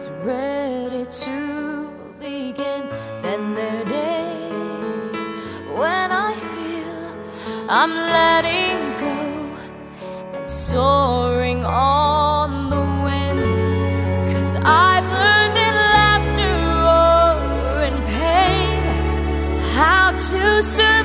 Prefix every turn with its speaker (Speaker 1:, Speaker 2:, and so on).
Speaker 1: is ready to begin. Then there are days when I feel I'm letting go and soaring on the wind, 'cause I've learned in laughter or in pain how to survive.